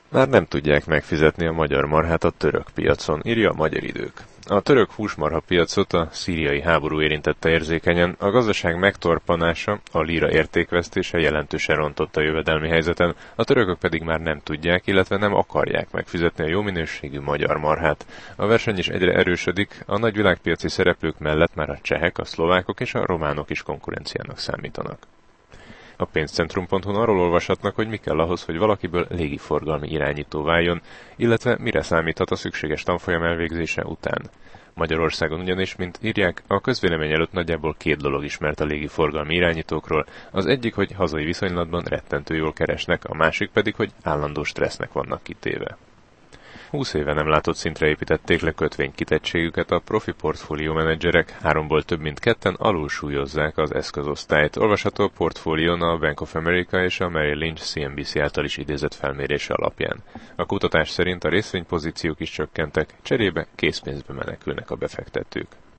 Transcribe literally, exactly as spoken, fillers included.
Már nem tudják megfizetni a magyar marhát a török piacon, írja a Magyar Idők. A török húsmarha piacot a szíriai háború érintette érzékenyen, a gazdaság megtorpanása, a líra értékvesztése jelentősen rontott a jövedelmi helyzeten, a törökök pedig már nem tudják, illetve nem akarják megfizetni a jó minőségű magyar marhát. A verseny is egyre erősödik, a nagy világpiaci szereplők mellett már a csehek, a szlovákok és a románok is konkurenciának számítanak. A pénzcentrum pont hu-n arról olvashatnak, hogy mi kell ahhoz, hogy valakiből légiforgalmi irányító váljon, illetve mire számíthat a szükséges tanfolyam elvégzése után. Magyarországon ugyanis, mint írják, a közvélemény előtt nagyjából két dolog ismert a légiforgalmi irányítókról, az egyik, hogy hazai viszonylatban rettentő jól keresnek, a másik pedig, hogy állandó stressznek vannak kitéve. Húsz éve nem látott szintre építették le kötvénykitettségüket, a profi portfólió menedzserek, háromból több mint ketten alulsúlyozzák az eszközosztályt. Olvasható a portfólión a Bank of America és a Merrill Lynch C N B C által is idézett felmérése alapján. A kutatás szerint a részvénypozíciók is csökkentek, cserébe készpénzbe menekülnek a befektetők.